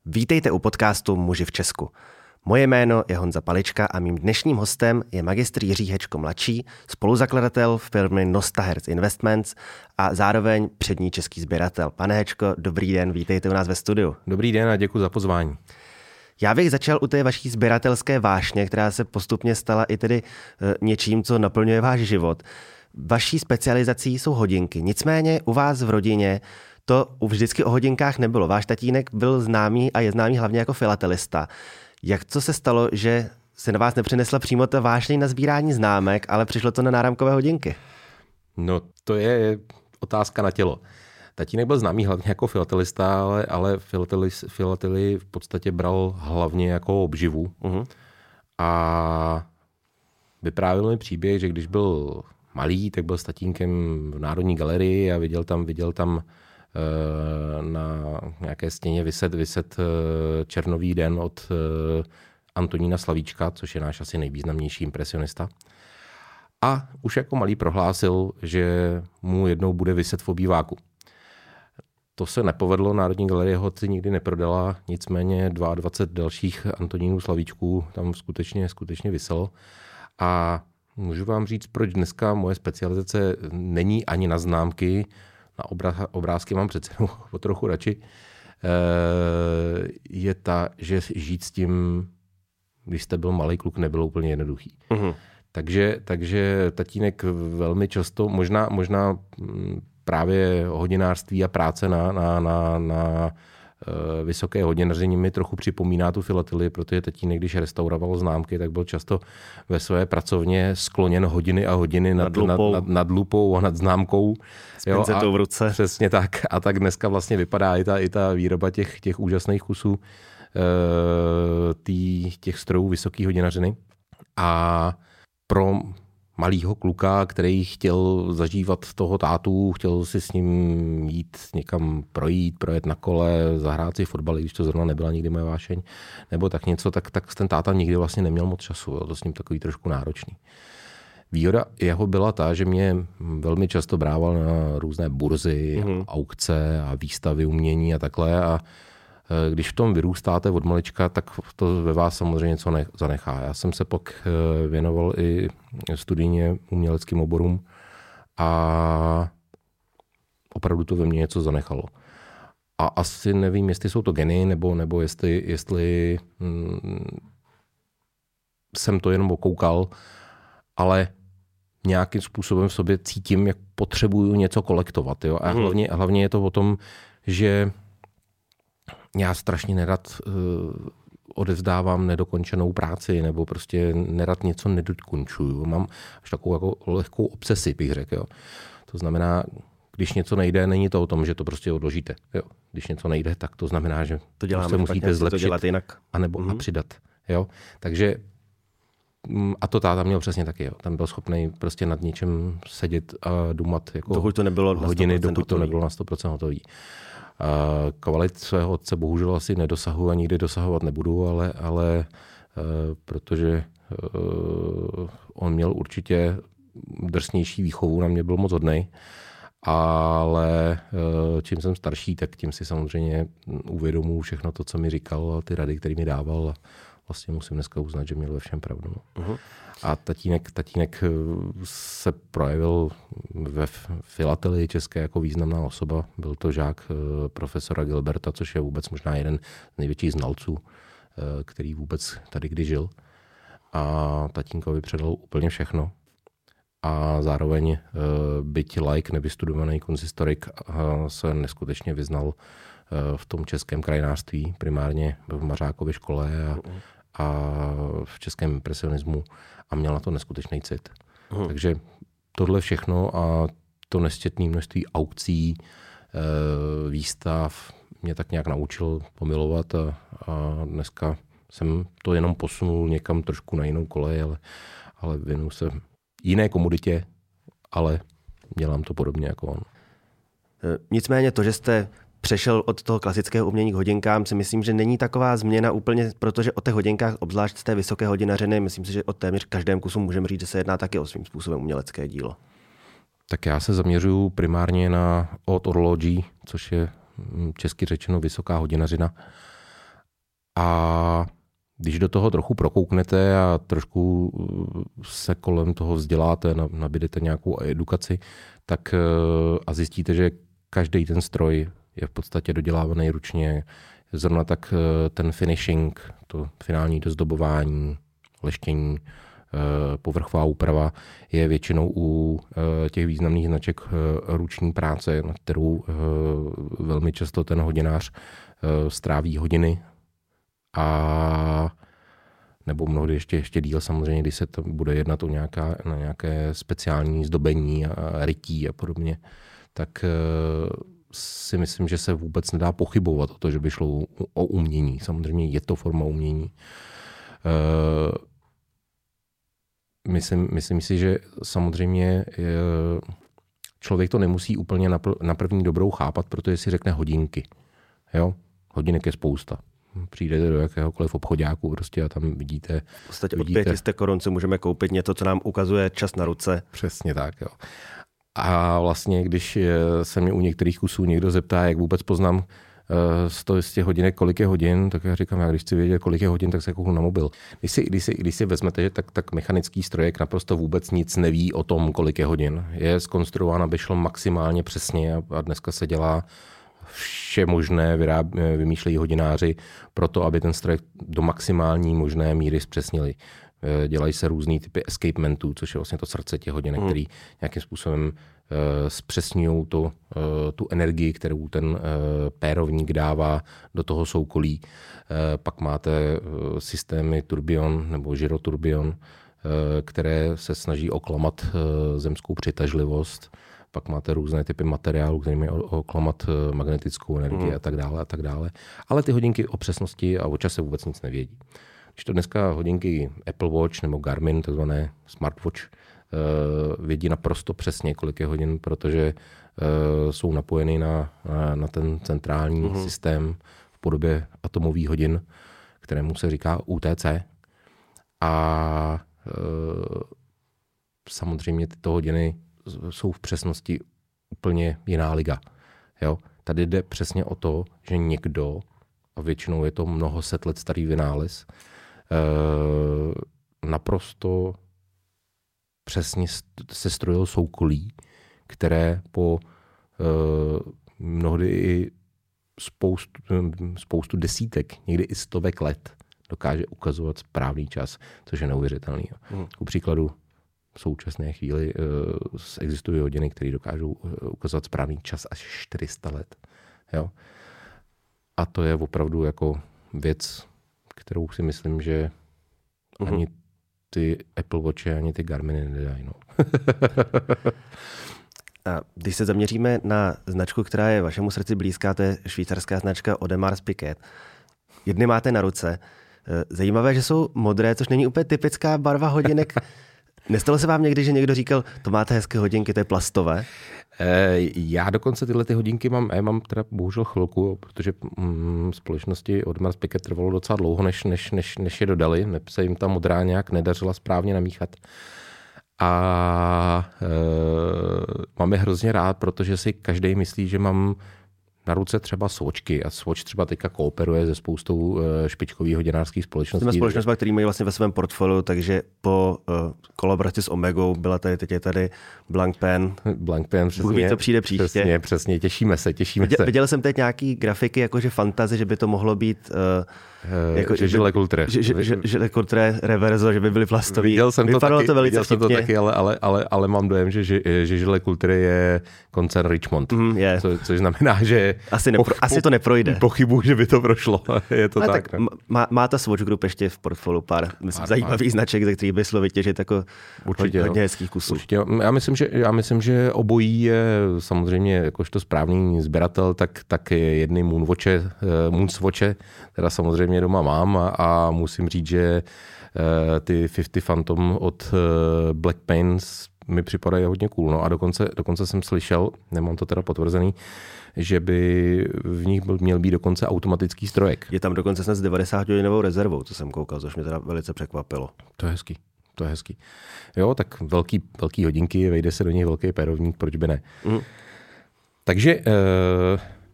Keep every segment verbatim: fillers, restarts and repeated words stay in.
Vítejte u podcastu Muži v Česku. Moje jméno je Honza Palička a mým dnešním hostem je magistr Jiří Hečko mladší, spoluzakladatel firmy Nostahertz Investments a zároveň přední český sběratel. Pane Hečko, dobrý den, vítejte u nás ve studiu. Dobrý den a děkuji za pozvání. Já bych začal u té vaší sběratelské vášně, která se postupně stala i tedy něčím, co naplňuje váš život. Vaší specializací jsou hodinky, nicméně u vás v rodině to vždycky o hodinkách nebylo. Váš tatínek byl známý a je známý hlavně jako filatelista. Jak to se stalo, že se na vás nepřinesla přímo ta vášeň na sbírání známek, ale přišlo to na náramkové hodinky? No to je otázka na tělo. Tatínek byl známý hlavně jako filatelista, ale, ale filateli v podstatě bral hlavně jako obživu. Uh-huh. A vyprávěl mi příběh, že když byl malý, tak byl s tatínkem v Národní galerii a viděl tam, viděl tam na nějaké stěně vyset, vyset Černový den od Antonína Slavíčka, což je náš asi nejvýznamnější impresionista. A už jako malý prohlásil, že mu jednou bude vyset v obýváku. To se nepovedlo, Národní galerie ho nikdy neprodala, nicméně dvacet dva dalších Antonínů Slavíčků tam skutečně, skutečně viselo. A můžu vám říct, proč dneska moje specializace není ani na známky, na obrázky mám přece o trochu radši, je ta, že žít s tím, když jste byl malý kluk, nebylo úplně jednoduchý. Uh-huh. Takže, takže tatínek velmi často, možná, možná právě hodinářství a práce na, na, na, na vysoké hodinaření mi trochu připomíná tu filatelii, protože tatínek, když restauroval známky, tak byl často ve své pracovně skloněn hodiny a hodiny nad, nad, lupou. nad, nad lupou a nad známkou. S pincetou v ruce. Přesně tak. A tak dneska vlastně vypadá i ta, i ta výroba těch, těch úžasných kusů e, tý, těch strojů vysoké hodinařiny. A pro malýho kluka, který chtěl zažívat toho tátu, chtěl si s ním jít někam projít, projet na kole, zahrát si fotbal, když to zrovna nebyla nikdy moje vášeň, nebo tak něco, tak, tak ten táta nikdy vlastně neměl moc času. Jo, to s ním takový trošku náročný. Výhoda jeho byla ta, že mě velmi často brával na různé burzy, mm-hmm. aukce a výstavy umění a takhle. A když v tom vyrůstáte od malička, tak to ve vás samozřejmě něco zanechá. Já jsem se pak věnoval i studijně uměleckým oborům a opravdu to ve mně něco zanechalo. A asi nevím, jestli jsou to geny, nebo, nebo jestli, jestli hm, jsem to jenom okoukal, ale nějakým způsobem v sobě cítím, jak potřebuju něco kolektovat. Jo? A hmm. hlavně, hlavně je to o tom, že já strašně nerad uh, odevzdávám nedokončenou práci nebo prostě nerad něco nedokončuju. Mám až takovou jako lehkou obsesi, bych řekl. Jo. To znamená, když něco nejde, není to o tom, že to prostě odložíte. Jo. Když něco nejde, tak to znamená, že to děláme se musíte zlepšit to dělat jinak. Anebo mm-hmm. a přidat. Jo. Takže a to táta měl přesně taky. Jo. Tam byl schopný prostě nad něčem sedět a dumat jako dokud to nebylo hodiny, dokud to nebylo na sto procent hotový. Kvalit svého otce bohužel asi nedosahuji a nikdy dosahovat nebudu, ale, ale protože on měl určitě drsnější výchovu, na mě byl moc hodnej, ale čím jsem starší, tak tím si samozřejmě uvědomuji všechno to, co mi říkal a ty rady, které mi dával a vlastně musím dneska uznat, že měl ve všem pravdu. Uh-huh. A tatínek, tatínek se projevil ve filatelii české jako významná osoba. Byl to žák profesora Gilberta, což je vůbec možná jeden z největších znalců, který vůbec tady kdy žil. A tatínkovi předal úplně všechno. A zároveň byť laik, nevystudovaný konzistorik, se neskutečně vyznal v tom českém krajinářství, primárně v Mařákově škole a, a v českém impresionismu a měl na to neskutečný cit. Hmm. Takže tohle všechno a to nesčetné množství aukcí, výstav mě tak nějak naučil pomilovat a, a dneska jsem to jenom posunul někam trošku na jinou kolej, ale, ale věnuju se jiné komoditě, ale dělám to podobně jako on. Nicméně to, že jste přešel od toho klasického umění k hodinkám, si myslím, že není taková změna úplně, protože o těch hodinkách, obzvlášť z té vysoké hodinařiny, myslím si, že o téměř každém kusu můžeme říct, že se jedná taky o svým způsobem umělecké dílo. Tak já se zaměřuju primárně na haute horlogerie, což je česky řečeno vysoká hodinařina. A když do toho trochu prokouknete a trošku se kolem toho vzděláte, nabídete nějakou edukaci, tak a zjistíte, že každý ten stroj je v podstatě dodělávaný ručně. Zrovna tak ten finishing, to finální dozdobování, leštění, povrchová úprava je většinou u těch významných značek ruční práce, na kterou velmi často ten hodinář stráví hodiny a nebo mnohdy ještě, ještě díl samozřejmě, když se to bude jednat o nějaká, na nějaké speciální zdobení a rytí a podobně, tak si myslím, že se vůbec nedá pochybovat o to, že by šlo o umění. Samozřejmě je to forma umění. Myslím, myslím si, že samozřejmě člověk to nemusí úplně na první dobrou chápat, protože si řekne hodinky. Jo? Hodinek je spousta. Přijdete do jakéhokoliv obchodáku prostě a tam vidíte... V podstatě od pěti set korun si můžeme koupit něco, co nám ukazuje čas na ruce. Přesně tak, jo. A vlastně, když se mě u některých kusů někdo zeptá, jak vůbec poznám z těch hodinek, kolik je hodin, tak já říkám, já když chci vědět, kolik je hodin, tak se kouknu na mobil. Když si, když si, když si vezmete, že tak, tak mechanický strojek naprosto vůbec nic neví o tom, kolik je hodin. Je zkonstruován, aby šlo maximálně přesně a, a dneska se dělá vše možné, vyráb, vymýšlejí hodináři pro to, aby ten strojek do maximální možné míry zpřesnili. Dělají se různý typy escapementů, což je vlastně to srdce těch hodinek, hmm. který nějakým způsobem uh, zpřesňují tu, uh, tu energii, kterou ten uh, pérovník dává do toho soukolí. Uh, pak máte uh, systémy turbion nebo gyroturbion, uh, které se snaží oklamat uh, zemskou přitažlivost. Pak máte různé typy materiálů, kterými oklamat uh, magnetickou energii hmm. a tak dále a tak dále. Ale ty hodinky o přesnosti a o čase vůbec nic nevědí. Když to dneska hodinky Apple Watch nebo Garmin, takzvané smartwatch, vědí naprosto přesně, kolik je hodin, protože jsou napojeny na, na, na ten centrální mm-hmm. systém v podobě atomových hodin, kterému se říká U T C. A e, samozřejmě tyto hodiny jsou v přesnosti úplně jiná liga. Jo? Tady jde přesně o to, že někdo, a většinou je to mnoho set let starý vynález, naprosto přesně se strojil soukolí, které po mnohdy i spoustu, spoustu desítek, někdy i stovek let dokáže ukazovat správný čas, což je neuvěřitelný. Hmm. Ku příkladu v současné chvíli existují hodiny, které dokážou ukazovat správný čas až čtyři sta let. Jo? A to je opravdu jako věc, kterou si myslím, že mm-hmm. ani ty Apple Watche, ani ty Garminy nedají. No. A když se zaměříme na značku, která je vašemu srdci blízká, to je švýcarská značka Audemars Piguet. Jedny máte na ruce. Zajímavé, že jsou modré, což není úplně typická barva hodinek. Nestalo se vám někdy, že někdo říkal, to máte hezké hodinky, to je plastové? Já dokonce tyhle ty hodinky mám, já mám teda bohužel chvilku, protože mm, společnosti Audemars Piguet trvalo docela dlouho, než, než, než, než je dodali. Ne, se jim ta modrá nějak nedařila správně namíchat. A e, mám je hrozně rád, protože si každý myslí, že mám na ruce třeba Swatchky a Swatch třeba teďka kooperuje se spoustou uh, špičkových hodinářských společností. Těmi společnostmi, které mají vlastně ve svém portfoliu, takže po uh, kolaboraci s Omegou byla tady, teď je tady Blancpain. Blancpain, přesně. Bůh ví, co přijde příště. Přesně, přesně, těšíme se, těšíme viděl, se. Viděl jsem teď nějaký grafiky, jakože fantazy, že by to mohlo být uh, jako, že Žile Coultre. Žile Coultre reverzo, že by byly plastový. Viděl jsem Vypadalo to taky, to velice viděl jsem to taky, ale, ale, ale, ale mám dojem, že, že, že Žile Coultre je koncern Richemont. Mm, je. Co, což znamená, že asi, nepro, po, asi to neprojde. Pochybuji, že by to prošlo. Je to tak. tak má, má ta Swatch Group ještě v portfoliu pár, myslím, pár zajímavých pár. značek, ze kterých by šlo vytěžit jako určitě, hodně hezkých kusů. Určitě. Já myslím, že, já myslím, že obojí je samozřejmě jakožto správný sběratel, tak, tak jedny Moonwatche, Moonswatche, teda samozřejmě doma mám a, a musím říct, že ty padesát Phantom od Blancpain mi připadají hodně cool. No a dokonce, dokonce jsem slyšel, nemám to teda potvrzený, že by v nich byl, měl být dokonce automatický strojek. Je tam dokonce snad s devadesátihodinovou rezervou, co jsem koukal, což mě teda velice překvapilo. To je hezký, to je hezký. Jo, tak velký, velký hodinky, vejde se do nich velký pérovník, proč by ne. Mm. Takže eh,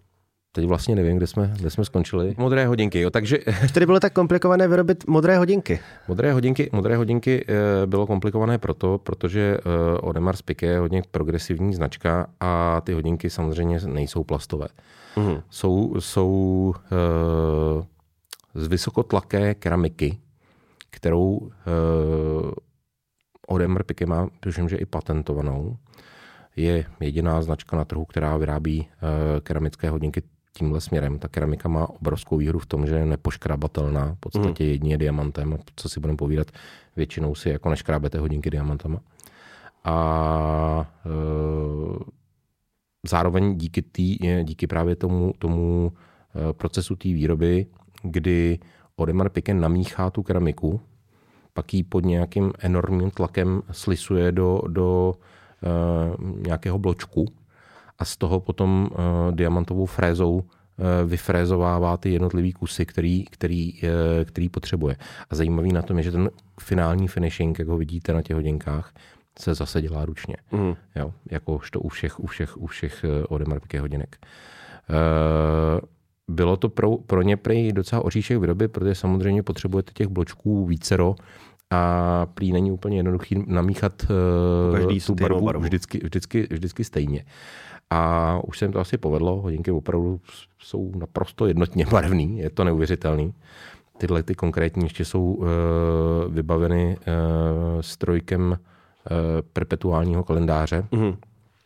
Teď vlastně nevím, kde jsme, kde jsme skončili. Modré hodinky, jo, takže... Už tady bylo tak komplikované vyrobit modré hodinky. Modré hodinky, modré hodinky bylo komplikované proto, protože Audemars Piguet je hodně progresivní značka a ty hodinky samozřejmě nejsou plastové. Mm. Jsou, jsou uh, z vysokotlaké keramiky, kterou uh, Audemars Piguet má, tuším, že i patentovanou. Je jediná značka na trhu, která vyrábí uh, keramické hodinky tímhle směrem. Ta keramika má obrovskou výhodu v tom, že je nepoškrabatelná, v podstatě mm. jedině diamantem, a co si budeme povídat, většinou si jako neškrábete hodinky diamantama. A e, zároveň díky, tý, díky právě tomu, tomu e, procesu té výroby, kdy Audemars Piguet namíchá tu keramiku, pak ji pod nějakým enormním tlakem slisuje do, do e, nějakého bločku, a z toho potom uh, diamantovou frézou uh, vyfrézovává ty jednotlivý kusy, který, který, uh, který potřebuje. A zajímavý na tom je, že ten finální finishing, jak ho vidíte na těch hodinkách, se zase dělá ručně. Mm. Jo, jakožto u všech, u všech, u všech uh, Audemars Piguet hodinek. Uh, bylo to pro, pro ně prý docela oříšek výroby, protože samozřejmě potřebujete těch bločků vícero a prý není úplně jednoduchý namíchat uh, tu barvu, barvu. Vždycky, vždycky, vždycky stejně. A už se jim to asi povedlo, hodinky opravdu jsou naprosto jednotně barevný, je to neuvěřitelný. Tyhle ty konkrétní ještě jsou uh, vybaveny uh, strojkem uh, perpetuálního kalendáře. Mm-hmm.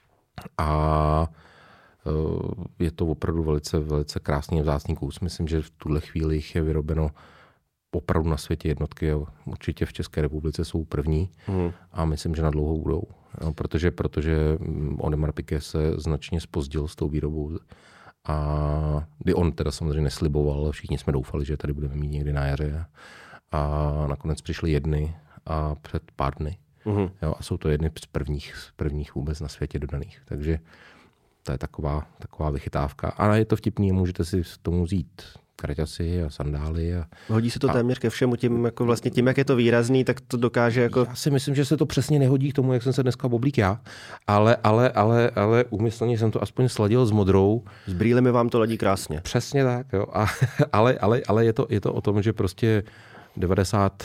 A uh, je to opravdu velice, velice krásný vzácný kus. Myslím, že v tuhle chvíli jich je vyrobeno opravdu na světě jednotky. Určitě v České republice jsou první mm. a myslím, že na dlouho budou. No, protože, protože Audemars Piguet se značně zpozdil s tou výrobou. A kdy on teda samozřejmě nesliboval, ale všichni jsme doufali, že tady budeme mít někdy na jaře. A nakonec přišly jedny a před pár dny. Mm. Jo, a jsou to jedny z prvních, z prvních vůbec na světě dodaných. Takže to je taková, taková vychytávka. A je to vtipný, můžete si z tomu vzít kraťasy a sandály. A, hodí se to a, téměř ke všemu, tím, jako vlastně tím, jak je to výrazný, tak to dokáže jako... Já si myslím, že se to přesně nehodí k tomu, jak jsem se dneska oblík já, ale, ale, ale, ale úmyslně jsem to aspoň sladil s modrou. S brýlemi vám to ladí krásně. Přesně tak, jo. A, ale ale, ale je, to, je to o tom, že prostě devadesát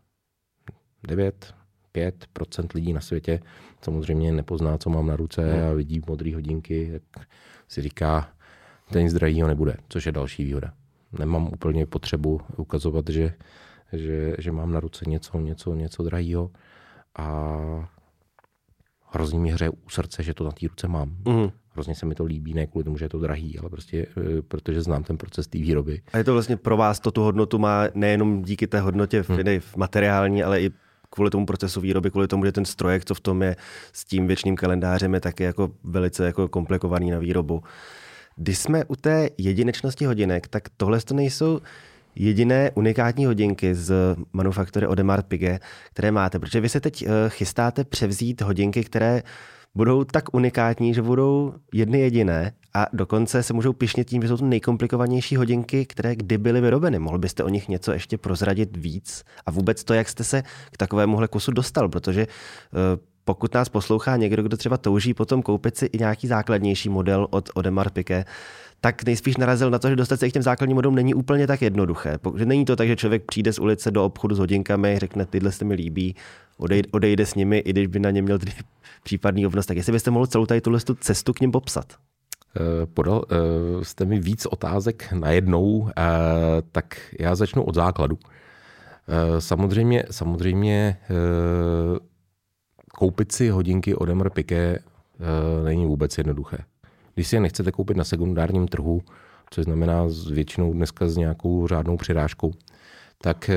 devět pět procent lidí na světě samozřejmě nepozná, co mám na ruce hmm. a vidí modré hodinky, tak si říká, ten nic drahýho nebude, což je další výhoda. Nemám úplně potřebu ukazovat, že, že, že mám na ruce něco, něco, něco drahýho a hrozně mi hřeje u srdce, že to na té ruce mám. Mm. Hrozně se mi to líbí, ne kvůli tomu, že je to drahý, ale prostě protože znám ten proces té výroby. A je to vlastně pro vás, to tu hodnotu má nejenom díky té hodnotě v, hmm. v materiální, ale i kvůli tomu procesu výroby, kvůli tomu, že ten strojek, co v tom je s tím věčným kalendářem, je taky jako velice jako komplikovaný na výrobu. Když jsme u té jedinečnosti hodinek, tak tohle to nejsou jediné unikátní hodinky z manufaktury Audemars Piguet, které máte, protože vy se teď chystáte převzít hodinky, které budou tak unikátní, že budou jedny jediné a dokonce se můžou pyšnit tím, že jsou to nejkomplikovanější hodinky, které kdy byly vyrobeny. Mohl byste o nich něco ještě prozradit víc? A vůbec to, jak jste se k takovémuhle kusu dostal, protože pokud nás poslouchá někdo, kdo třeba touží potom koupit si i nějaký základnější model od Audemars Piguet, tak nejspíš narazil na to, že dostat se k těm základním modelům není úplně tak jednoduché. Že není to tak, že člověk přijde z ulice do obchodu s hodinkami, řekne, tyhle se mi líbí, odejde, odejde s nimi, i když by na ně měl případný obnos. Tak jestli byste mohl celou tady tuhle cestu k nim popsat. Podal jste mi víc otázek najednou, tak já začnu od základu. Samozřejmě, samozřejmě koupit si hodinky Audemars Piguet není vůbec jednoduché. Když si je nechcete koupit na sekundárním trhu, což znamená většinou dneska s nějakou řádnou přirážkou, tak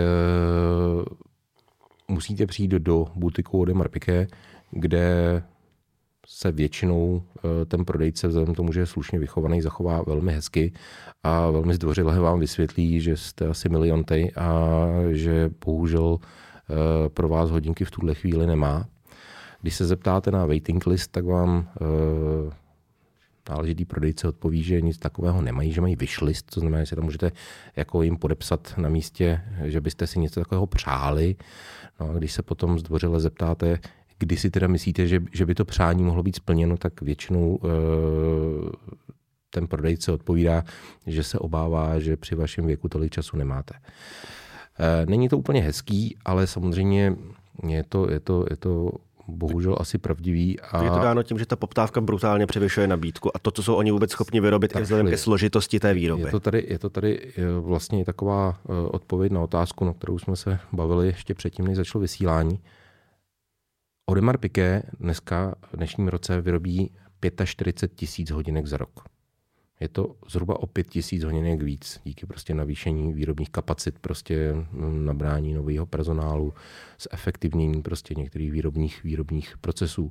musíte přijít do butiku Audemars Piguet, kde se většinou ten prodejce, vzhledem tomu, že je slušně vychovaný, zachová velmi hezky a velmi zdvořile vám vysvětlí, že jste asi miliontej a že bohužel pro vás hodinky v tuhle chvíli nemá. Když se zeptáte na waiting list, tak vám náležitý prodejce odpoví, že nic takového nemají, že mají wishlist, to znamená, že se tam můžete jako jim podepsat na místě, že byste si něco takového přáli. No a když se potom zdvořile zeptáte, kdy si teda myslíte, že, že by to přání mohlo být splněno, tak většinou e, ten prodejce odpovídá, že se obává, že při vašem věku tolik času nemáte. Není to úplně hezký, ale samozřejmě je to, je to, je to bohužel asi pravdivý. A je to dáno tím, že ta poptávka brutálně převyšuje nabídku a to, co jsou oni vůbec schopni vyrobit, i vzhledem ke složitosti té výroby. Je to tady, je to tady vlastně taková odpověď na otázku, na kterou jsme se bavili ještě předtím, než začalo vysílání. Audemars Piguet dneska v dnešním roce vyrobí čtyřicet pět tisíc hodinek za rok. Je to zhruba o pět tisíc hodinek víc, díky prostě navýšení výrobních kapacit, prostě nabrání nového personálu, zefektivnění prostě některých výrobních, výrobních procesů.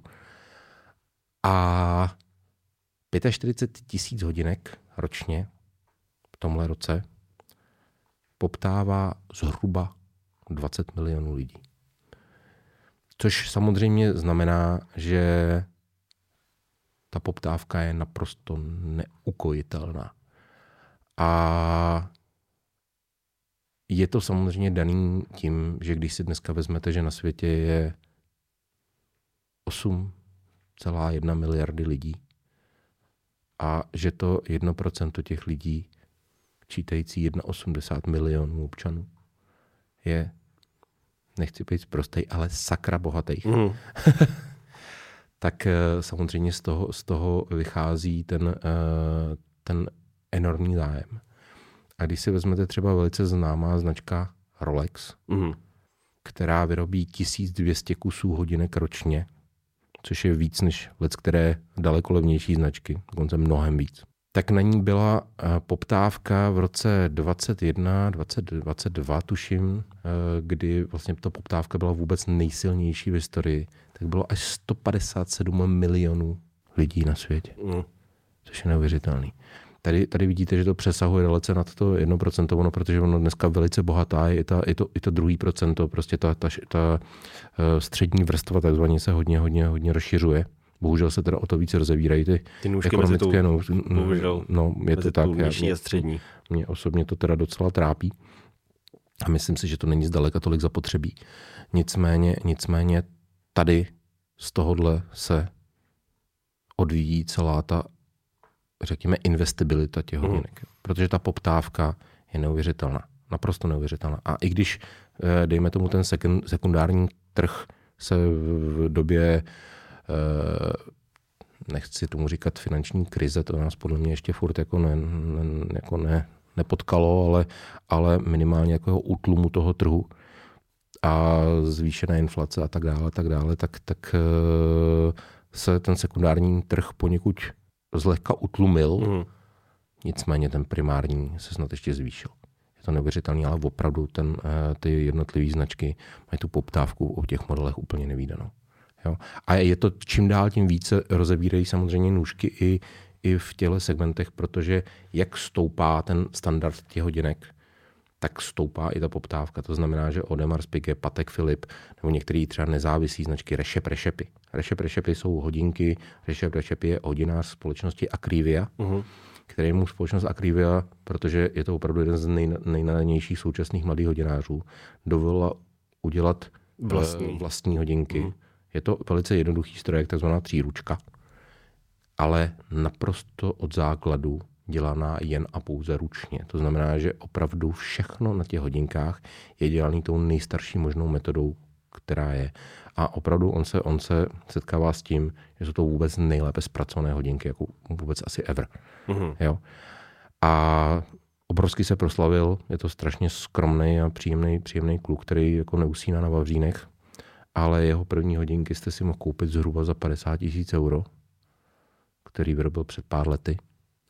A čtyřicet pět tisíc hodinek ročně v tomhle roce poptává zhruba dvacet milionů lidí. Což samozřejmě znamená, že ta poptávka je naprosto neukojitelná. A je to samozřejmě daný tím, že když si dneska vezmete, že na světě je osm celá jedna miliardy lidí a že to jedno procento těch lidí, čítající osmdesát jedna milionů občanů, je, nechci být prostej, ale sakra bohatých. Mm. tak samozřejmě z toho, z toho vychází ten, ten enormní zájem. A když si vezmete třeba velice známá značka Rolex, mm. která vyrobí tisíc dvě stě kusů hodinek ročně, což je víc než leckteré daleko levnější značky, dokonce mnohem víc. Tak na ní byla poptávka v roce dvacet jedna, dvacet, dvacet dva, tuším, kdy vlastně ta poptávka byla vůbec nejsilnější v historii, tak bylo až sto padesát sedm milionů lidí na světě, mm. což je neuvěřitelný. Tady, tady vidíte, že to přesahuje dalece nad to jedno procento, ono, protože ono dneska velice bohatá je i, ta, i, to, i to druhý procento, prostě ta, ta, ta střední vrstva takzvaně se hodně, hodně, hodně rozšiřuje. Bohužel se teda o to více rozevírají ty, ty nůžky ekonomické, no, no, no, je to tak. Nižší a střední. Mě osobně to teda docela trápí a myslím si, že to není zdaleka tolik zapotřebí. Nicméně, nicméně tady z tohohle se odvíjí celá ta, řekněme, investibilita těch hodinek. Mm. Protože ta poptávka je neuvěřitelná. Naprosto neuvěřitelná. A i když, dejme tomu, ten sekundární trh se v době, nechci tomu říkat finanční krize, to nás podle mě ještě furt jako, ne, ne, jako ne, nepotkalo, ale, ale minimálně jako útlumu toho trhu a zvýšené inflace a tak dále, tak dále, tak, tak se ten sekundární trh poněkud zlehka utlumil, mm. nicméně ten primární se snad ještě zvýšil. Je to neuvěřitelný, ale opravdu ten, ty jednotlivé značky mají tu poptávku o těch modelech úplně nevídanou. Jo? A je to čím dál tím více rozevírají samozřejmě nůžky i, i v těchto segmentech, protože jak stoupá ten standard těch hodinek, tak stoupá i ta poptávka. To znamená, že Audemars Piguet, Patek Philippe nebo některé třeba nezávislé značky Rešep Rešepy. Rešep Rešepy jsou hodinky, Rešep Rešepy je hodinář společnosti Akrivia, uh-huh. který mu společnost Akrivia, protože je to opravdu jeden z nej, nejnadanějších současných mladých hodinářů, dovolila udělat vlastní, vlastní hodinky. Uh-huh. Je to velice jednoduchý strojek, takzvaná tříručka, ale naprosto od základu dělaná jen a pouze ručně. To znamená, že opravdu všechno na těch hodinkách je dělané tou nejstarší možnou metodou, která je. A opravdu on se, on se setkává s tím, že jsou to vůbec nejlépe zpracované hodinky, jako vůbec asi ever. Mm-hmm. Jo? A obrovsky se proslavil, je to strašně skromný a příjemný, příjemný kluk, který jako neusíná na vavřínech, ale jeho první hodinky jste si mohl koupit zhruba za padesát tisíc euro, který vyrobil před pár lety.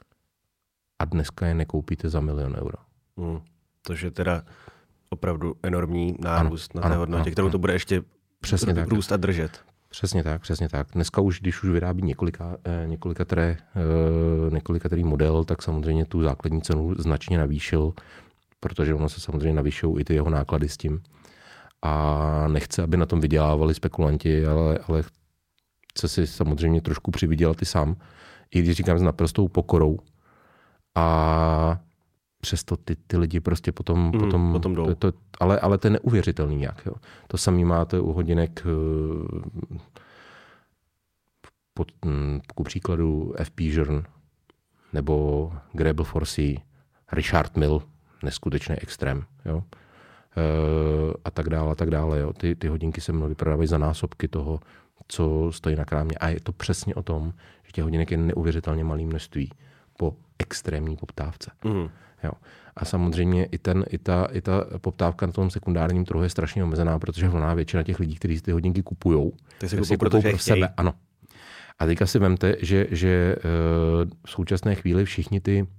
A dneska je nekoupíte za milion euro. Hmm. Což je teda opravdu enormní nárůst ano, na té ano, hodnotě, ano, kterou ano. to bude ještě přesně tak. růst a držet. Přesně tak, přesně tak. Dneska už, když už vyrábí několika, několika, které, několika který model, tak samozřejmě tu základní cenu značně navýšil, protože ono se samozřejmě navýšou i ty jeho náklady s tím. A nechce, aby na tom vydělávali spekulanti, ale, ale chce si samozřejmě trošku přivydělat i sám. I když říkám s naprostou pokorou. A přesto ty, ty lidi prostě potom, mm, potom, potom jdou. To, to, ale, ale to je neuvěřitelný nějak. Jo. To samý máte u hodinek pod, ku příkladu F P Journe nebo Grable Forsey, Richard Mill, neskutečný extrém, jo. E, a tak dále, a tak dále. Jo. Ty, ty hodinky se mnohdy prodávají za násobky toho, co stojí na krámě. A je to přesně o tom, že těch hodinek je neuvěřitelně malé množství po extrémní poptávce. Mm. Jo. A samozřejmě i, ten, i, ta, i ta poptávka na tom sekundárním trhu je strašně omezená, protože volná většina těch lidí, kteří si ty hodinky kupujou, ty si kupují, protože pro sebe. Ano. A teďka si vemte, že, že v současné chvíli všichni ty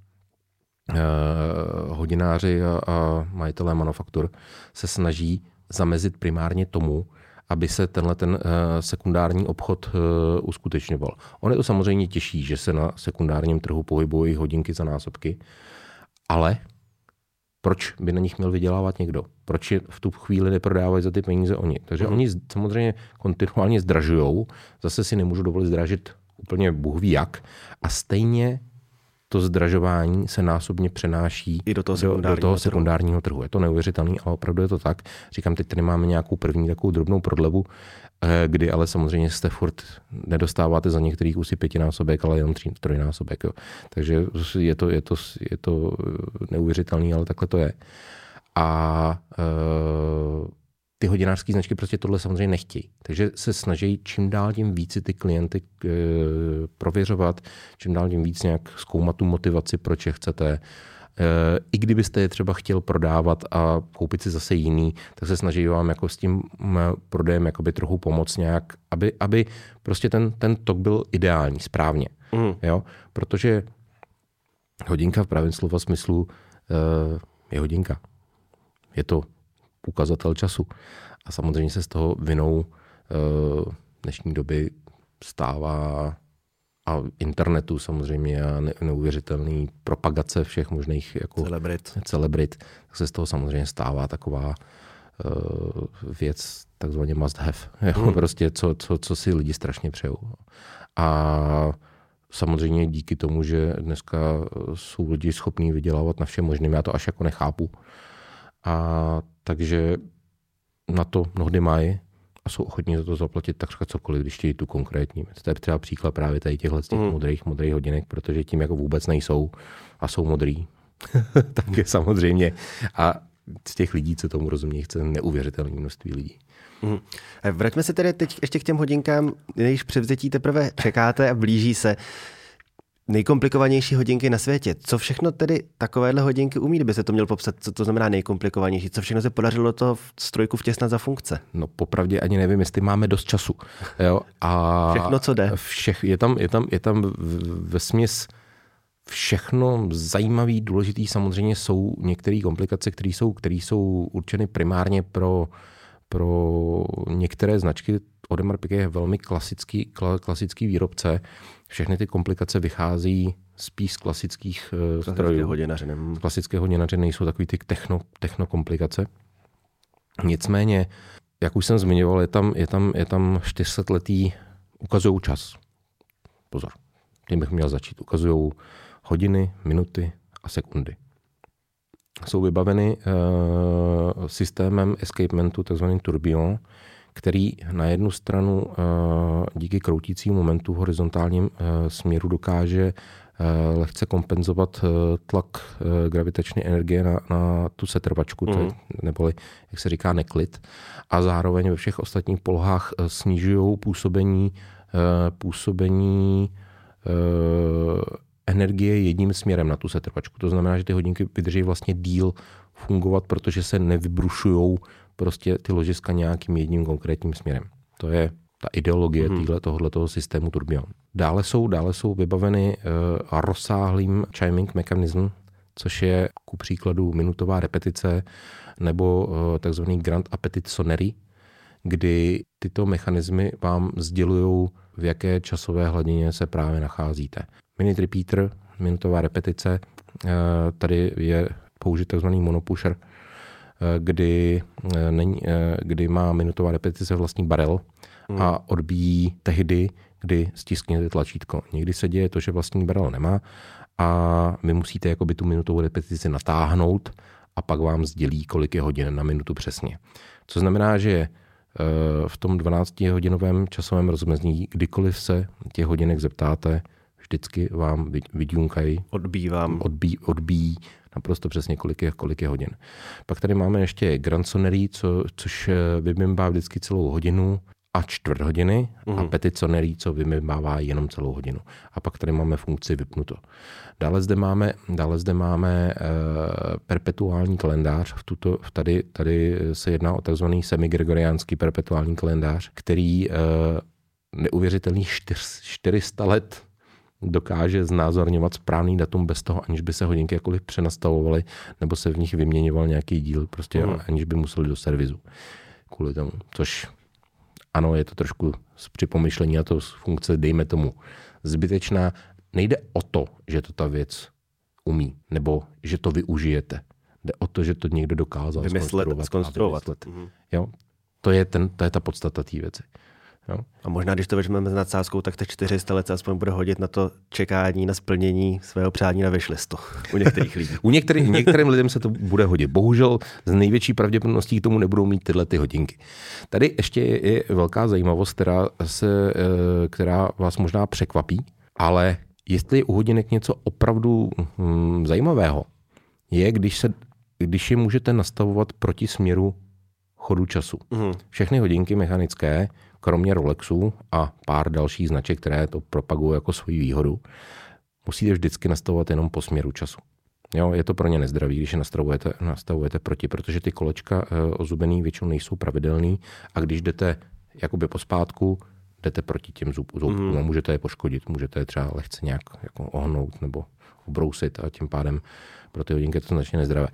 hodináři a, a majitelé manufaktur se snaží zamezit primárně tomu, aby se tenhle ten uh, sekundární obchod uh, uskutečňoval. On je to samozřejmě těžší, že se na sekundárním trhu pohybují hodinky za násobky, ale proč by na nich měl vydělávat někdo? Proč je v tu chvíli neprodávají za ty peníze oni? Takže mm. oni samozřejmě kontinuálně zdražujou, zase si nemůžu dovolit zdražit úplně bůh ví jak, a stejně to zdražování se násobně přenáší i do toho sekundárního, do, do toho sekundárního trhu. trhu. Je to neuvěřitelné, ale opravdu je to tak. Říkám, teď tady máme nějakou první takovou drobnou prodlevu, kdy ale samozřejmě jste furt nedostáváte za některých kusy pětinásobek, ale jenom tří, trojnásobek. Jo. Takže je to, je to, je to neuvěřitelné, ale takhle to je. A e, ty hodinářské značky prostě tohle samozřejmě nechtějí. Takže se snaží čím dál tím víc ty klienty e, prověřovat, čím dál tím víc nějak zkoumat tu motivaci, proč je chcete. E, I kdybyste je třeba chtěl prodávat a koupit si zase jiný, tak se snaží vám jako s tím prodejem jakoby trochu pomoct nějak, aby, aby prostě ten, ten tok byl ideální, správně. Mm. Jo? Protože hodinka v pravém slova smyslu e, je hodinka. Je to ukazatel času. A samozřejmě se z toho vinou uh, dnešní doby stává a internetu samozřejmě a ne, neuvěřitelný propagace všech možných jako celebrit. celebrit, tak se z toho samozřejmě stává taková uh, věc, takzvaně must have. Hmm. Prostě co, co, co si lidi strašně přejou. A samozřejmě díky tomu, že dneska jsou lidi schopní vydělávat na všem možným, já to až jako nechápu. A takže na to mnohdy mají a jsou ochotní za to zaplatit takřka cokoliv, když chtějí tu konkrétní. To je třeba příklad právě tady těchhle těch mm. modrých, modrých hodinek, protože tím jako vůbec nejsou a jsou modrý. Tak je samozřejmě. A z těch lidí, co tomu rozumí, chce neuvěřitelné množství lidí. Mm. Vraťme se tedy teď ještě k těm hodinkám, když převzetí teprve čekáte a blíží se. Nejkomplikovanější hodinky na světě. Co všechno tedy takovéhle hodinky umí, kdyby se to měl popsat, co to znamená nejkomplikovanější? Co všechno se podařilo to v strojku vtěsnat za funkce? No popravdě ani nevím, jestli máme dost času. Jo? A všechno, co jde. Všech, je tam, je tam, je tam vesměs všechno zajímavý, důležitý. Samozřejmě jsou některé komplikace, které jsou, které jsou určeny primárně pro, pro některé značky. Audemars Piguet je velmi klasický, klasický výrobce. Všechny ty komplikace vychází spíš z klasických uh, strojů. Hodinařiny. Z klasické hodinařiny nejsou takový ty techno, technokomplikace. Nicméně, jak už jsem zmiňoval, je tam, je tam, je tam čtyřsetletý, ukazují čas. Pozor, tím bych měl začít. Ukazují hodiny, minuty a sekundy. Jsou vybaveny uh, systémem escapementu, takzvaným tourbillon, který na jednu stranu díky kroutícímu momentu v horizontálním směru dokáže lehce kompenzovat tlak gravitační energie na, na tu setrvačku, mm. to je, neboli, jak se říká, neklid. A zároveň ve všech ostatních polohách snižují působení, působení energie jedním směrem na tu setrvačku. To znamená, že ty hodinky vydrží vlastně díl fungovat, protože se nevybrušujou prostě ty ložiska nějakým jedním konkrétním směrem. To je ta ideologie mm. tohoto systému tourbillon. Dále jsou, dále jsou vybaveny uh, rozsáhlým chiming mechanism, což je ku příkladu minutová repetice nebo uh, takzvaný grand appétit sonnerie, kdy tyto mechanismy vám sdělují, v jaké časové hladině se právě nacházíte. Minute repeater, minutová repetice, uh, tady je použit takzvaný monopusher, kdy, není, kdy má minutová repetice vlastní barel hmm. a odbíjí tehdy, kdy stiskněte tlačítko. Někdy se děje to, že vlastní barel nemá a vy musíte jakoby tu minutovou repetici natáhnout a pak vám sdělí, kolik je hodin na minutu přesně. Co znamená, že v tom dvanáctihodinovém časovém rozmezí, kdykoliv se těch hodinek zeptáte, vždycky vám vyďunkají, odbíjí vám. Odbí, odbíjí naprosto přesně, kolik je, kolik je hodin. Pak tady máme ještě Grand Sonnerie, co, což vybimbá vždycky celou hodinu a čtvrt hodiny mm. a Petit Sonnerie, co vybimbává jenom celou hodinu. A pak tady máme funkci vypnuto. Dále zde máme, dále zde máme uh, perpetuální kalendář. V tuto, tady, tady se jedná o takzvaný semigregoriánský perpetuální kalendář, který uh, neuvěřitelných čtyři sta let dokáže znázorňovat správný datum bez toho, aniž by se hodinky jakkoliv přenastavovaly, nebo se v nich vyměňoval nějaký díl, prostě mm. aniž by museli do servisu. Kvůli tomu. Což ano, je to trošku z připomyšlení a to z funkce, dejme tomu, zbytečná. Nejde o to, že to ta věc umí, nebo že to využijete. Jde o to, že to někdo dokázal vymyslet, zkonstruovat. Mm-hmm. Jo? To je, ten, to je ta podstata té věci. Jo? A možná, když to vezmeme s nadsázkou, tak těch čtyři sta let se aspoň bude hodit na to čekání, na splnění svého přání na wishlistu u některých lidí. U některých, některým lidem se to bude hodit. Bohužel z největší pravděpodobností k tomu nebudou mít tyhle ty hodinky. Tady ještě je, je velká zajímavost, která, se, která vás možná překvapí, ale jestli je u hodinek něco opravdu hm, zajímavého, je, když, se, když je můžete nastavovat proti směru chodu času. Mm. Všechny hodinky mechanické, kromě Rolexu a pár dalších značek, které to propagují jako svoji výhodu, musíte vždycky nastavovat jenom po směru času. Jo, je to pro ně nezdravý, když je nastavujete, nastavujete proti, protože ty kolečka e, ozubený většinou nejsou pravidelný a když jdete jakoby pospátku, jdete proti těm zub, zoubkům mm. a můžete je poškodit, můžete je třeba lehce nějak jako ohnout nebo obrousit a tím pádem pro ty hodinky je to značně nezdravé.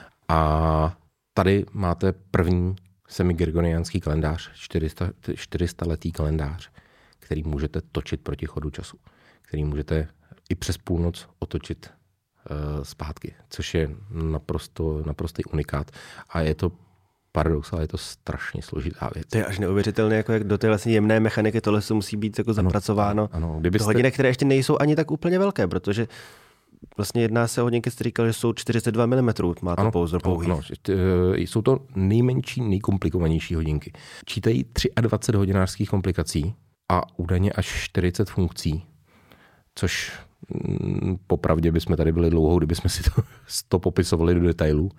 A tady máte první semigregoriánský kalendář, čtyři sta letý kalendář, který můžete točit proti chodu času, který můžete i přes půlnoc otočit uh, zpátky, což je naprosto, naprostý unikát. A je to paradox, ale je to strašně složitá věc. To je až neuvěřitelné, jako jak do té vlastně jemné mechaniky tohle se musí být jako zapracováno. Ano, ano. Kdybyste... hodiny, které ještě nejsou ani tak úplně velké, protože vlastně jedná se o hodinky, jste říkal, že jsou čtyřicet dva milimetrů, má to pouzdro pouhý. Ano, jsou to nejmenší, nejkomplikovanější hodinky. Čítají dvacet tři hodinářských komplikací a údajně až čtyřicet funkcí, což mm, popravdě bychom tady byli dlouho, kdybychom si to, to popisovali do detailů.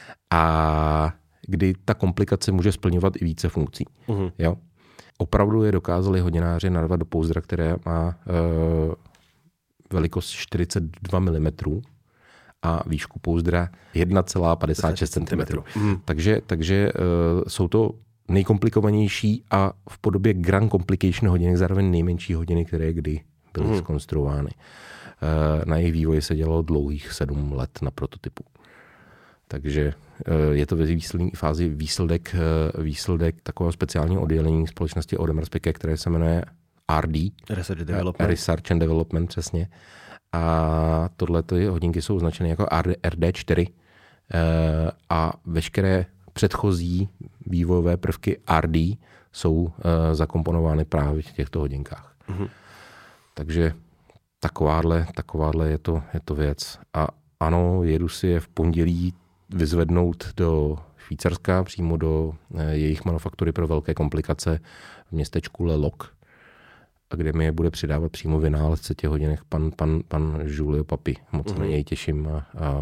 A kdy ta komplikace může splňovat i více funkcí. Uh-huh. Jo? Opravdu je dokázali hodináři narvat do pouzdra, které má uh, velikost čtyřicet dva milimetrů a výšku pouzdra jedna celá padesát šest centimetrů. Mm. Takže, takže uh, jsou to nejkomplikovanější a v podobě Grand Complication hodinek zároveň nejmenší hodiny, které kdy byly mm. zkonstruovány. Uh, na jejich vývoji se dělalo dlouhých sedm let na prototypu. Takže uh, je to ve výslední fázi výsledek, uh, výsledek takového speciálního oddělení společnosti Audemars Piguet, které se jmenuje R D. Research and Development. Research and Development, přesně. A tohle hodinky jsou označeny jako R D čtyři a veškeré předchozí vývojové prvky R D jsou zakomponovány právě v těchto hodinkách. Mm-hmm. Takže takováhle, takováhle je to, je to věc. A ano, jedu si je v pondělí vyzvednout do Švýcarska, přímo do jejich manufaktury pro velké komplikace v městečku Le Loc, a kde mi je bude přidávat přímo vynálezce těch hodinek pan, pan, pan Julio Papi. Moc mm-hmm. na něj těším. A, a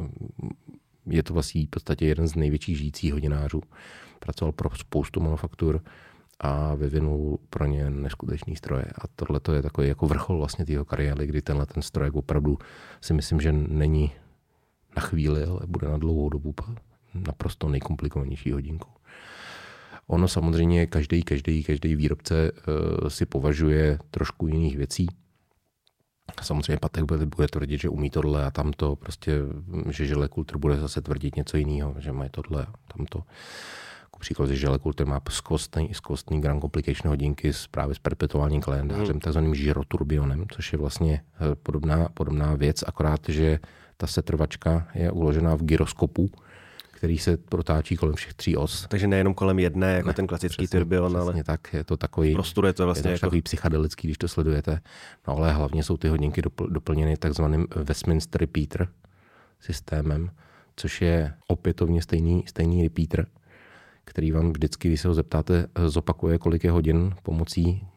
je to vlastně v podstatě jeden z největších žijících hodinářů. Pracoval pro spoustu manufaktur a vyvinul pro ně neskutečný stroje. A tohle je takový jako vrchol vlastně tého kariéry, kdy tenhle ten stroj opravdu si myslím, že není na chvíli, ale bude na dlouhou dobu naprosto nejkomplikovanější hodinkou. Ono samozřejmě každý, každý, každý výrobce uh, si považuje trošku jiných věcí. Samozřejmě Patek bude, bude tvrdit, že umí tohle a tamto, prostě, že Žile Kultur bude zase tvrdit něco jiného, že mají tohle a tamto. Jako příklad, že Žile Kultur má skvostný, skvostný Grand Complication hodinky s, právě s perpetuálním kalendářem, mm. takzvaným gyroturbionem, což je vlastně podobná, podobná věc, akorát, že ta setrvačka je uložená v gyroskopu, který se protáčí kolem všech tří os. Takže nejenom kolem jedné, jako ne, ten klasický přesně, turbion, přesně ale tak, je to takový, prostoru je to vlastně je to jako takový psychedelický, když to sledujete. No ale hlavně jsou ty hodinky dopl- doplněny takzvaným Westminster repeater systémem, což je opětovně stejný, stejný repeater, který vám vždycky, když se ho zeptáte, zopakuje, kolik je hodin pomocí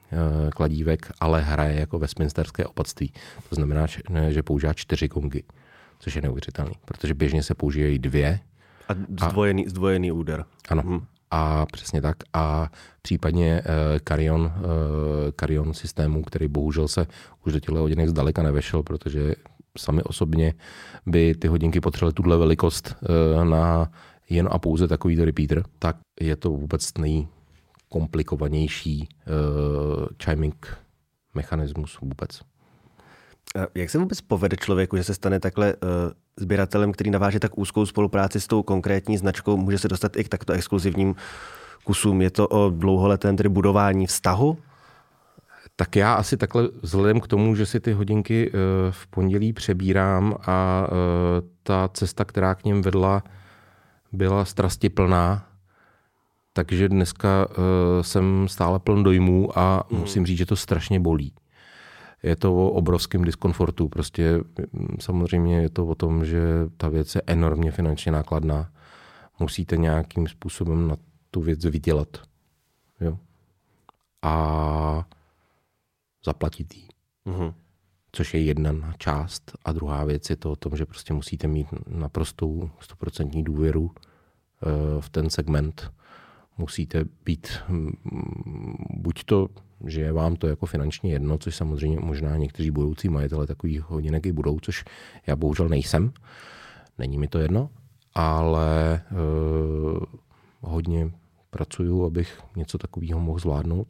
kladívek, ale hraje jako westminsterské opatství. To znamená, že používá čtyři gongy, což je neuvěřitelný, protože běžně se používají dvě. A zdvojený, a, zdvojený úder. Ano. Hmm. A přesně tak. A případně uh, Carillon, uh, Carillon systému, který bohužel se už do těchto hodinek zdaleka nevešel, protože sami osobně by ty hodinky potřebovaly tuhle velikost uh, na jen a pouze takovýto repeater, tak je to vůbec nejkomplikovanější uh, chiming mechanismus vůbec. Jak se vůbec povede člověku, že se stane takhle uh, sběratelem, který naváže tak úzkou spolupráci s tou konkrétní značkou, může se dostat i k takto exkluzivním kusům? Je to o dlouholetém tedy budování vztahu? Tak já asi takhle vzhledem k tomu, že si ty hodinky uh, v pondělí přebírám a uh, ta cesta, která k něm vedla, byla strastiplná, takže dneska uh, jsem stále pln dojmů a mm. musím říct, že to strašně bolí. Je to o obrovském diskomfortu. Prostě samozřejmě je to o tom, že ta věc je enormně finančně nákladná. Musíte nějakým způsobem na tu věc vydělat. Jo? A zaplatit jí. Mm-hmm. Což je jedna část. A druhá věc je to o tom, že prostě musíte mít naprostou stoprocentní důvěru uh, v ten segment. Musíte být um, buď to, že je vám to jako finančně jedno, což samozřejmě možná někteří budoucí majitele takových hodinek i budou, což já bohužel nejsem. Není mi to jedno, ale uh, hodně pracuju, abych něco takového mohl zvládnout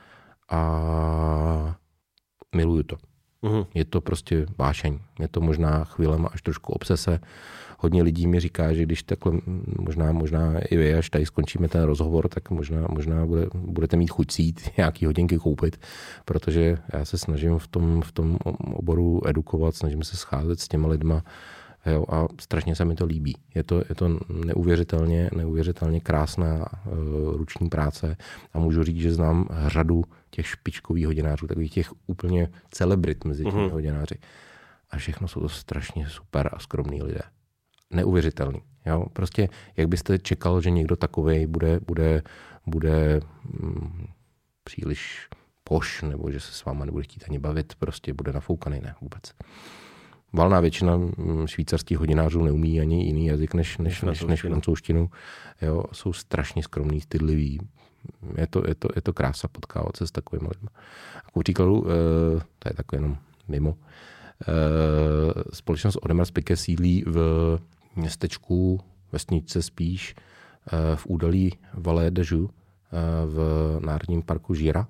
a miluju to. Uhum. Je to prostě vášeň. Je to možná chvílema až trošku obsese. Hodně lidí mi říká, že když takhle, možná, možná i vy, až tady skončíme ten rozhovor, tak možná, možná bude, budete mít chuť si jít nějaký hodinky koupit, protože já se snažím v tom, v tom oboru edukovat, snažím se scházet s těma lidma, jo, a strašně se mi to líbí. Je to, je to neuvěřitelně, neuvěřitelně krásná uh, ruční práce a můžu říct, že znám řadu těch špičkových hodinářů, takových těch úplně celebrit mezi těmi mm-hmm. hodináři. A všechno jsou to strašně super a skromní lidé. Neuvěřitelný. Jo? Prostě jak byste čekal, že někdo takovej bude, bude, bude mm, příliš poš, nebo že se s váma nebude chtít ani bavit, prostě bude nafoukaný, ne vůbec. Valná většina švýcarských hodinářů neumí ani jiný jazyk než, než, než, než francouzštinu. Jo? Jsou strašně skromní, stydliví. Je to, je to, je to krása potkávat se s takovými lidmi. A ku příkladu, to je takové jenom mimo, společnost Audemars Piguet sídlí v městečku, vesničce spíš, v údolí Vallée de Joux, v národním parku Jura,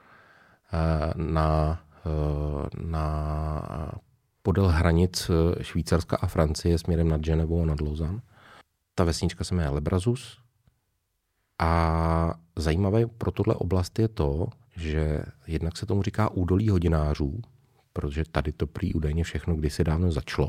na, na podél hranic Švýcarska a Francie směrem nad Ženevou a nad Lausanne. Ta vesnička se jmenuje Le Brazus a zajímavé pro tuhle oblast je to, že jednak se tomu říká údolí hodinářů, protože tady to prý údajně všechno kdysi dávno začalo.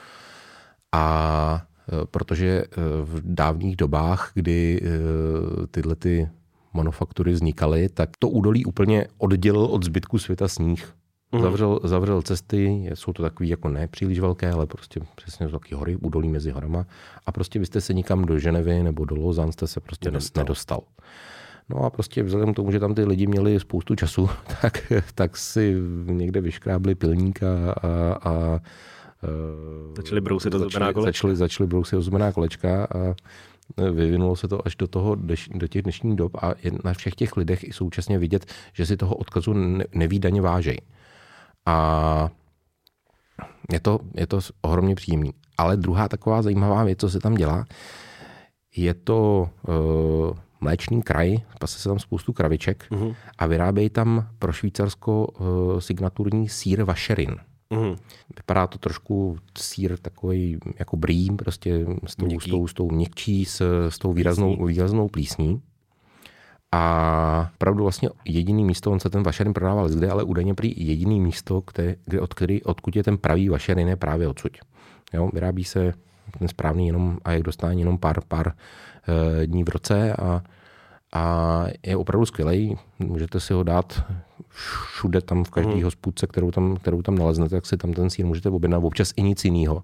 A protože v dávných dobách, kdy tyhle ty manufaktury vznikaly, tak to údolí úplně oddělil od zbytku světa sníh. Mm. Zavřel, zavřel cesty, jsou to takový jako ne příliš velké, ale prostě přesně taky hory, údolí mezi horama. A prostě byste se nikam do Ženevy nebo do Lausanne jste se prostě nedostal. nedostal. No a prostě vzhledem k tomu, že tam ty lidi měli spoustu času, tak, tak si někde vyškrábli pilník a, a, a začali brousit ozdobená kolečka. Začali, začali brousit ozdobená kolečka a vyvinulo se to až do, toho, do těch dnešních dob a na všech těch lidech i současně vidět, že si toho odkazu nevídaně vážejí. A je to, je to ohromně příjemný. Ale druhá taková zajímavá věc, co se tam dělá, je to uh, mléčný kraj, pase se tam spoustu kraviček uh-huh. a vyrábějí tam pro Švýcarsko uh, signaturní sýr vacherin. Uh-huh. Vypadá to trošku sýr takový jako brý, prostě s tou, s tou, s tou měkčí, s, s tou výraznou, výraznou plísní. A opravdu vlastně jediný místo, on se ten vašerin prodával zde, ale údajně prý jediný místo, kde, kde od který, odkud je ten pravý vašerin, je právě odsud. Jo, vyrábí se ten správný jenom a je k dostání jenom pár, pár e, dní v roce a, a je opravdu skvělej. Můžete si ho dát všude tam v každý mm. hospůdce, kterou tam, kterou tam naleznete, tak si tam ten sýr můžete objednat, občas i nic jinýho.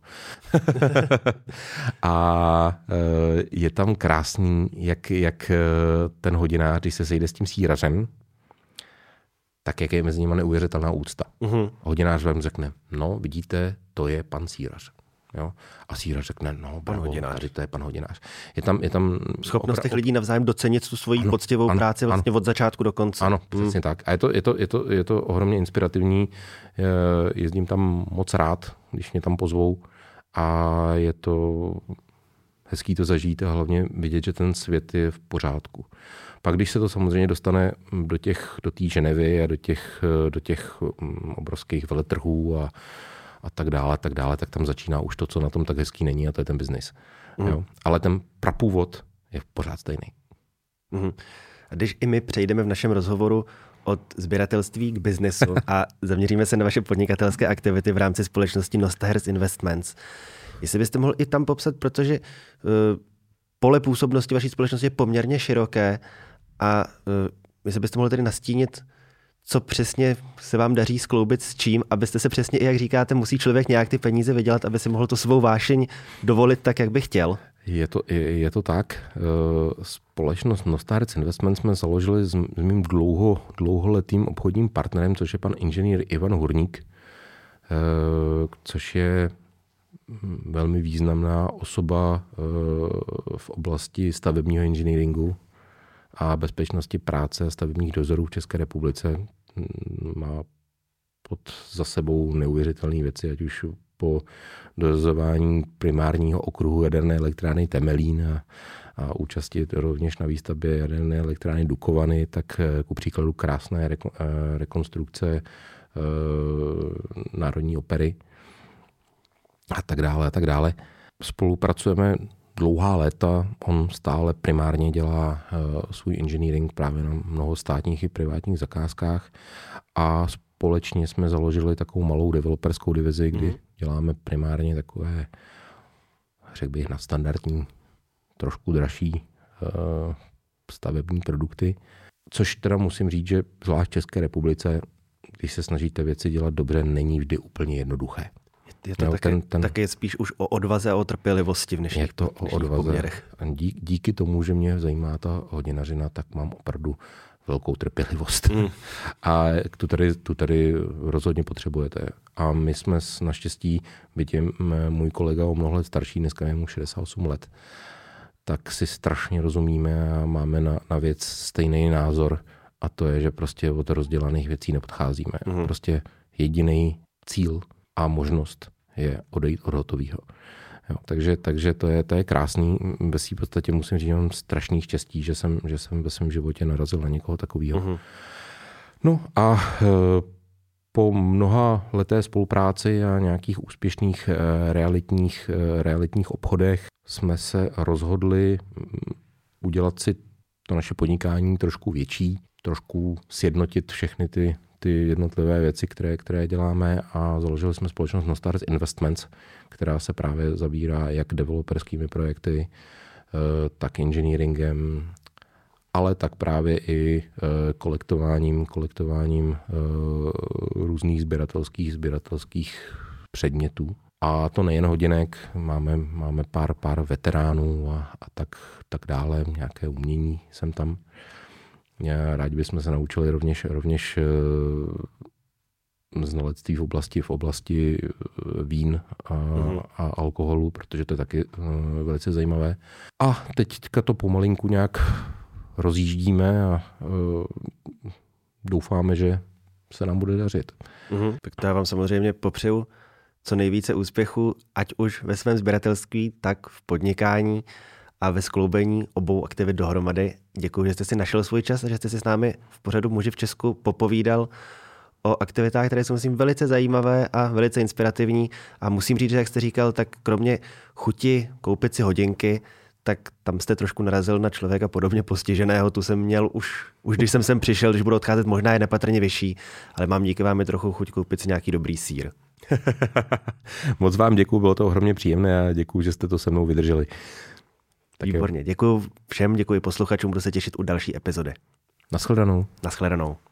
A e, je tam krásný, jak, jak ten hodinář, když se sejde s tím sýrařem, tak jak je mezi nimi neuvěřitelná úcta. Uh-huh. Hodinář vám řekne, no vidíte, to je pan sírař. Jo? A sírař řekne, no pan hodinář, to je pan hodinář. Je tam, je tam schopnost opra- těch lidí navzájem docenit tu svoji ano, poctivou ano, práci vlastně ano. od začátku do konce. Ano, přesně hmm. tak. A je to, je, to, je, to, je to ohromně inspirativní. Jezdím tam moc rád, když mě tam pozvou. A je to hezký to zažít a hlavně vidět, že ten svět je v pořádku. Pak když se to samozřejmě dostane do těch, do té Ženevy a do těch, do těch obrovských veletrhů a, a tak dále, tak dále, tak tam začíná už to, co na tom tak hezký není, a to je ten biznis. Mm. Jo? Ale ten prapůvod je pořád stejný. Mm. A když i my přejdeme v našem rozhovoru od sběratelství k biznesu a zaměříme se na vaše podnikatelské aktivity v rámci společnosti Nostahers Investments, jestli byste mohl i tam popsat, protože uh, pole působnosti vaší společnosti je poměrně široké a uh, jestli byste mohli tedy nastínit, co přesně se vám daří skloubit s čím, abyste se přesně, i jak říkáte, musí člověk nějak ty peníze vydělat, aby si mohl tu svou vášeň dovolit tak, jak by chtěl. Je to, je, je to tak. Společnost Nostahers Investments jsme založili s, s mým dlouho, dlouholetým obchodním partnerem, což je pan inženýr Ivan Hurník, což je velmi významná osoba v oblasti stavebního inženýringu a bezpečnosti práce a stavebních dozorů v České republice. Má pod za sebou neuvěřitelné věci, ať už po dozování primárního okruhu jaderné elektrárny Temelín a, a účasti rovněž na výstavbě jaderné elektrárny Dukovany, tak ku příkladu krásné reko, rekonstrukce e, Národní opery a tak dále a tak dále. Spolupracujeme dlouhá léta, on stále primárně dělá uh, svůj engineering právě na mnoho státních i privátních zakázkách a společně jsme založili takovou malou developerskou divizi, kdy mm. děláme primárně takové, řekl bych, nadstandardní, trošku dražší uh, stavební produkty, což teda musím říct, že zvlášť v České republice, když se snažíte věci dělat dobře, není vždy úplně jednoduché. Je to no, také, ten, ten, také spíš už o odvaze a o trpělivosti v dnešních, je to o odvaze. Poměrech. Dí, díky tomu, že mě zajímá ta hodinařina, tak mám opravdu velkou trpělivost. Mm. A tu tady, tu tady rozhodně potřebujete. A my jsme naštěstí, byť je můj kolega o mnoho let starší, dneska je mu šedesát osm let, tak si strašně rozumíme a máme na, na věc stejný názor. A to je, že prostě od rozdělaných věcí neodcházíme. Mm. Prostě jediný cíl a možnost je odejít od hotového. Jo, takže, takže to je, to je krásný. Ve svým podstatě musím říct, že mám strašný štěstí, že jsem, že jsem ve svém životě narazil na někoho takového. Uh-huh. No a e, po mnoha leté spolupráci a nějakých úspěšných e, realitních, e, realitních obchodech jsme se rozhodli udělat si to naše podnikání trošku větší, trošku sjednotit všechny ty ty jednotlivé věci, které, které děláme a založili jsme společnost Nostahers Investments, která se právě zabírá jak developerskými projekty, tak engineeringem, ale tak právě i kolektováním, kolektováním různých sběratelských, sběratelských předmětů. A to nejen hodinek, máme, máme pár, pár veteránů a, a tak, tak dále, nějaké umění jsem tam. Rádi bychom se naučili rovněž, rovněž znalectví v oblasti, v oblasti vín a, mm. a alkoholu, protože to je taky velice zajímavé. A teďka to pomalinku nějak rozjíždíme a doufáme, že se nám bude dařit. Mm. Tak to já vám samozřejmě popřeju co nejvíce úspěchu, ať už ve svém sběratelství, tak v podnikání a ve skloubení obou aktivit dohromady. Děkuji, že jste si našel svůj čas a že jste si s námi v pořadu Muži v Česku popovídal o aktivitách, které jsou, myslím, velice zajímavé a velice inspirativní. A musím říct, že jak jste říkal, tak kromě chuti koupit si hodinky, tak tam jste trošku narazil na člověka podobně postiženého. Tu jsem měl už, už když jsem sem přišel, když budu odcházet, možná je nepatrně vyšší, ale mám díky vám i trochu chuť koupit si nějaký dobrý sýr. Moc vám děkuju, bylo to ohromně příjemné a děkuju, že jste to se mnou vydrželi. Tak výborně, děkuji všem, děkuji posluchačům, budu se těšit u další epizody. Naschledanou. Naschledanou.